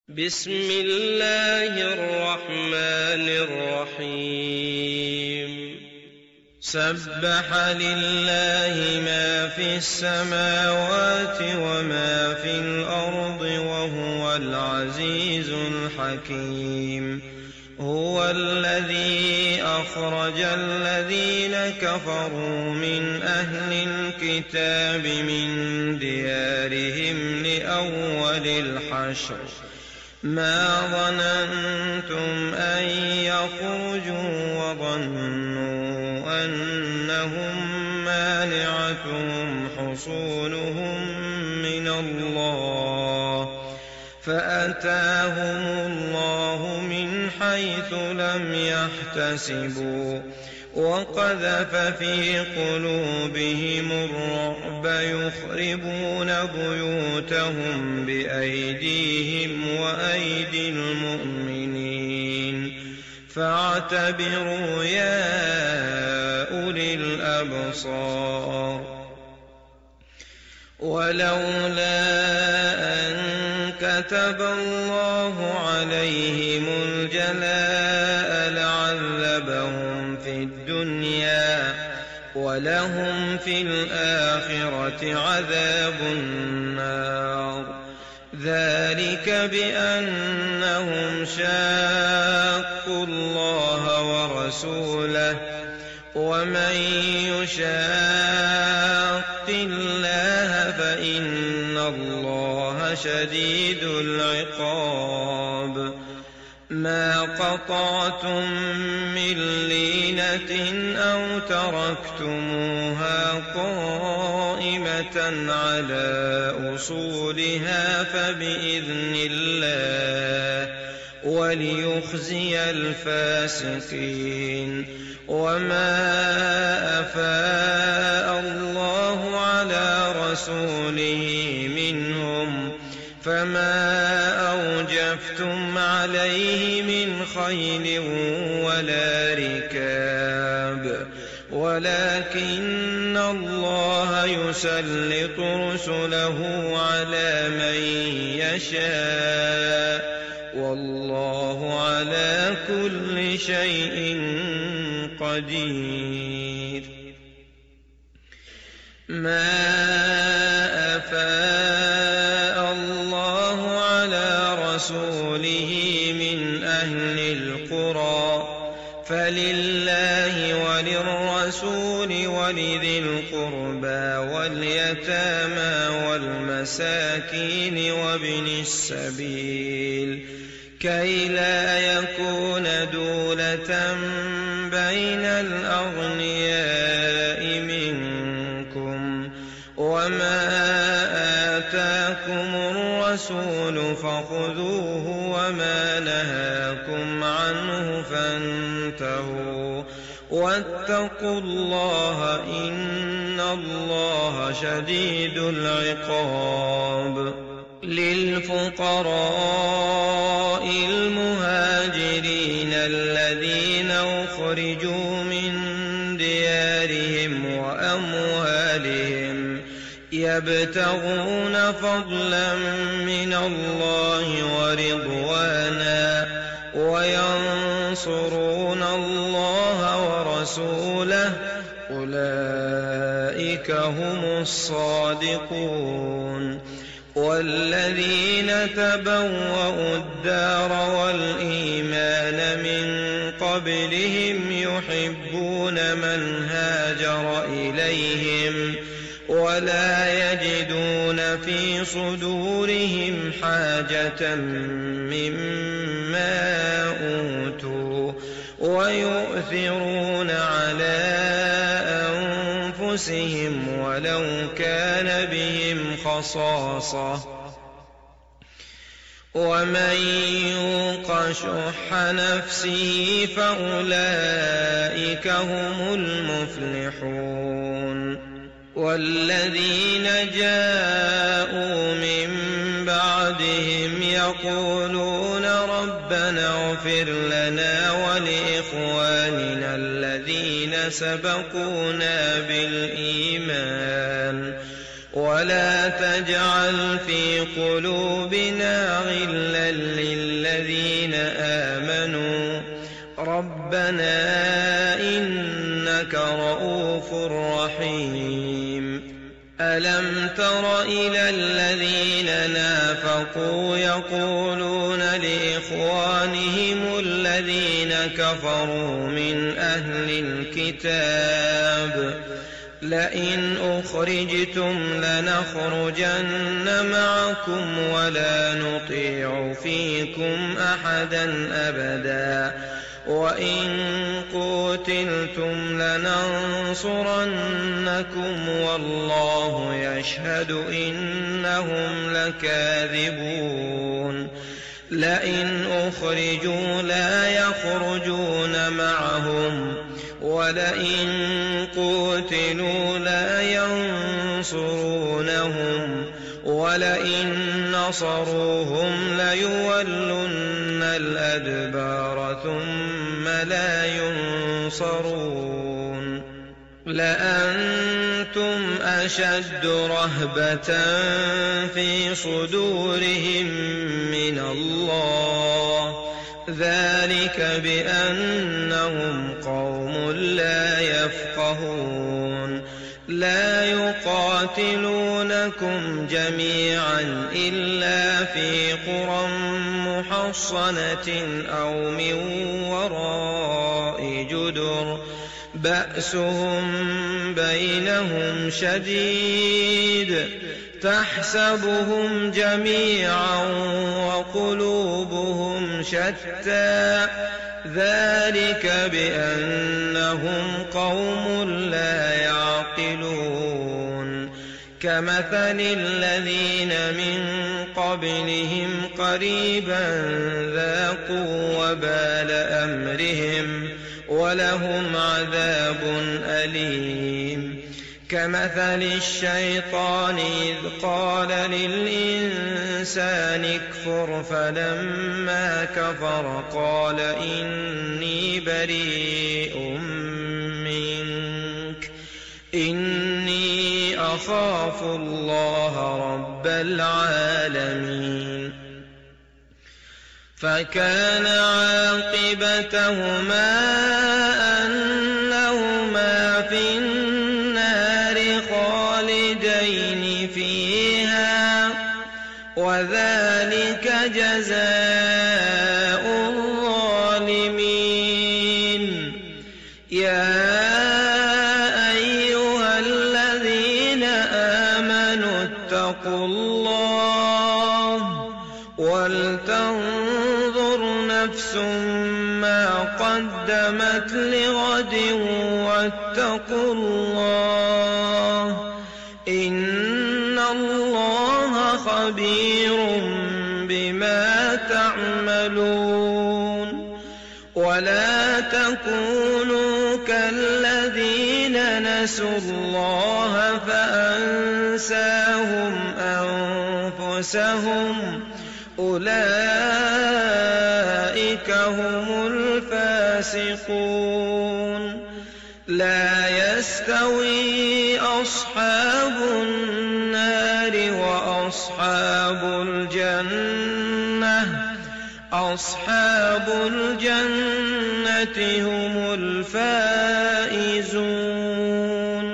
بسم الله الرحمن الرحيم سبح لله ما في السماوات وما في الأرض وهو العزيز الحكيم هو الذي أخرج الذين كفروا من أهل الكتاب من ديارهم لأول الحشر ما ظننتم أن يخرجوا وظنوا أنهم مانعتهم حصونهم من الله فأتاهم الله من حيث لم يحتسبوا وقذف في قلوبهم الرعب يخربون بيوتهم بأيديهم وأيدي المؤمنين فاعتبروا يا أولي الأبصار ولولا أن كتب الله عليهم الجلاء لعذبهم في الدنيا ولهم في الآخرة عذاب النار ذلك بأنهم شاقوا الله ورسوله ومن يشاق الله فإن الله شديد العقاب ما قطعتم من لينة أو تركتموها قائمة على أصولها فبإذن الله وليخزي الفاسقين وما أفاء الله على رسوله منهم فما أوجفتم عليه من خيل ولا ركاب ولكن الله يسلط رسله على من يشاء والله على كل شيء قدير ما أفاء الله على رسوله من أهل القرى فلله وللرسول ولذي القربى واليتامى والمساكين وابن السبيل كي لا يكون دولة بين الأغنياء منكم وما آتاكم الرسول فخذوه وما نهاكم عنه فانتهوا واتقوا الله إن الله شديد العقاب للفقراء المهاجرين الذين أخرجوا من ديارهم وأموالهم يبتغون فضلا من الله ورضوانا وينصرون الله ورسوله أولئك هم الصادقون والذين تبوأوا الدار والإيمان من قبلهم يحبون من هاجر إليهم ولا يجدون في صدورهم حاجة مما أوتوا ويؤثرون على أنفسهم ولو كان بهم خصاصة ومن يوق شح نفسه فأولئك هم المفلحون والذين جاءوا من بعدهم يقولون ربنا اغفر لنا ولإخواننا الذين سبقونا بالإيمان ولا تجعل في قلوبنا غلا للذين آمنوا ربنا إنك رؤوف رحيم. ألم تر إلى الذين نافقوا يقولون لإخوانهم الذين كفروا من أهل الكتاب لئن أخرجتم لنخرجن معكم ولا نطيع فيكم أحدا أبدا وإن قتلتم لننصرنكم والله يشهد إنهم لكاذبون. لئن أخرجوا لا يخرجون معهم ولئن قتلوا لا ينصرونهم ولئن نصروهم ليولن الأدبار ثم لا ينصرون. لأنتم أشد رهبة في صدورهم من الله ذلك بأنهم قوم لا يفقهون. لا يقاتلونكم جميعا إلا في قرى محصنة أو من وراء جدر بأسهم بينهم شديد تحسبهم جميعا وقلوبهم شتى ذلك بأنهم قوم لا يعقلون. كمثل الذين من قبلهم قريبا ذاقوا وبال أمرهم ولهم عذاب أليم. كمثل الشيطان إذ قال للإنسان اكفر فلما كفر قال إني بريء منك إني أخاف الله رب العالمين. فكان عاقبتهما أنهما في النار خالدين فيها وذلك جزاء الظالمين. يا أيها الذين آمنوا اتقوا الله ولتنظر نفس ما قدمت لغد واتقوا الله إن الله خبير بما تعملون. ولا تكونوا كالذين نسوا الله فأنساهم أنفسهم أولئك هم الفاسقون. لا يستوي أصحاب النار وأصحاب الجنة أصحاب الجنة هم الفائزون.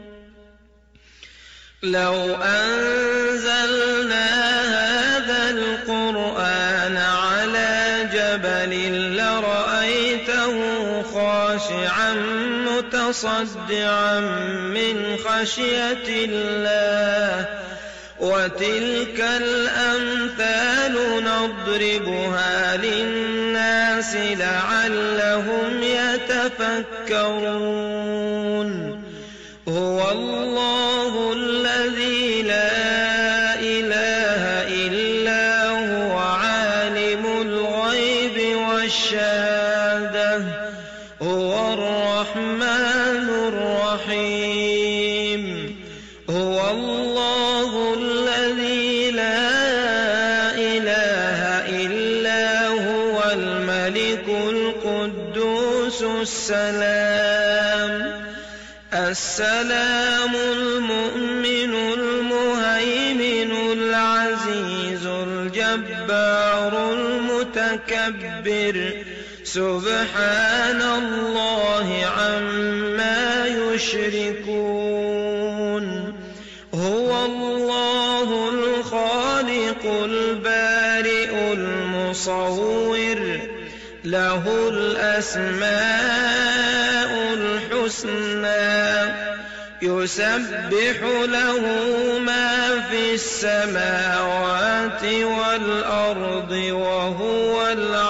لو أنزلنا هذا القرآن على جبل لرأيته خاشعا متصدعا من خشية الله. وتلك الأمثال نضربها للناس لعلهم يتفكرون. هو الله الذي لا إله إلا هو عالم الغيب والشهادة هو الرحمن الرحيم. هو الله الذي لا إله إلا هو الملك القدوس السلام المؤمن الجبار المتكبر سبحان الله عما يشركون هو الله الخالق البارئ المصور له الأسماء الحسنى يسبح له ما في السماوات والأرض وهو العزيز